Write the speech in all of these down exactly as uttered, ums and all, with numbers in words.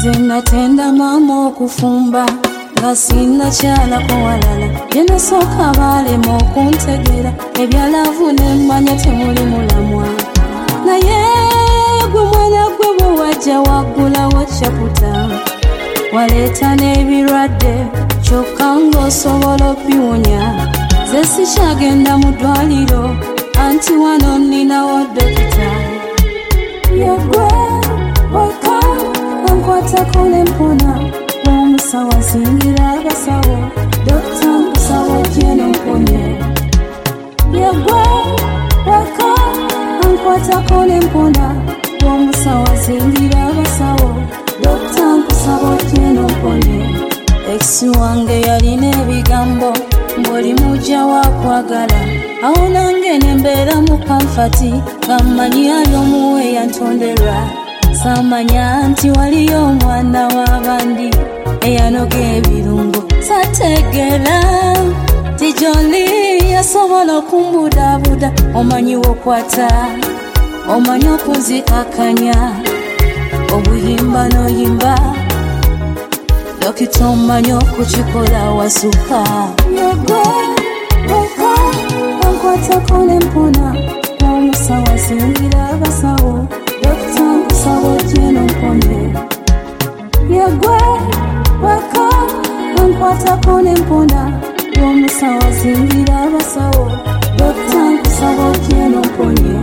Zena tenda mama okufumba nga sina kyala ko walala yena soka bale mo kuntegera ebyalavu nemmanya temuli mulamwa naye gwe mwana gwe bwajja wagula wachaputa waleta n'ebirwadde kyokka ng'osobola obiwonya ze sikyagenda mu ddwaliro anti wano nninawo dokita yegwe waka ankwatako nempona omusawo asingira abasawo dokita nkusawo gyeno mponye yegwe waka ankwatako nempona omusawo asingira abasawo dokita nkusawo gyeno mponye eksi wange yalina ebigambo mboli mujja wakwagala awo nange nembeera mu kamfati nga mmanyi ali omuwe yantonderwa samanya nti waliyo omwana w'abandi eyanoga ebirungo sategeera ti joli yasobola okumbudabuda omanyi wokwata omanyi okunzikakanya obuyimba n'oyimba dokita omanyi okukikola wasuka yegwe weka ankwatako nempona omusawo asingira abasawo dokita nkusawo gyeno mponye yegwe weka ankwatako nempona omusawo asingira abasawo dokita nkusawo gyeno mponye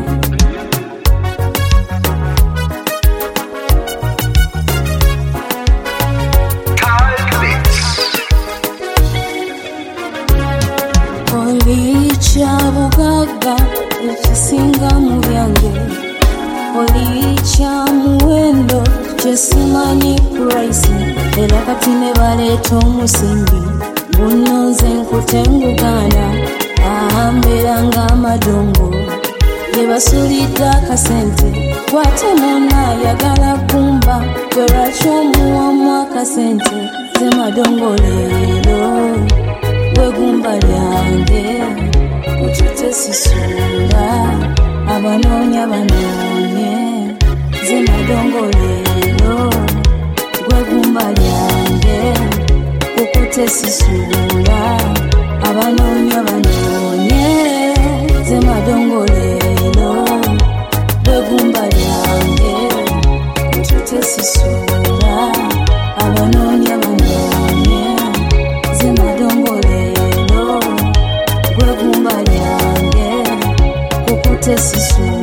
Olichabugaga ekisinga mu byange Olicha muwendo kyesimanyi price era kati ne baleeta omusimbi guno nze nkutengugana ahambera ng'amadongo ge basulidde akasente kwate muna ayagala kumba gwe lwaki omuwamu akasente ze madongo leero wegumba lyange utute sisula abanoonya banoonye ze madongo leero gwegumba lyange ukute sisula abanoonya banoonye ze madongo leero gwegumba lyange utute sisula abanoonya banoonye ze madongo leero gwegumba lyange ukute sisula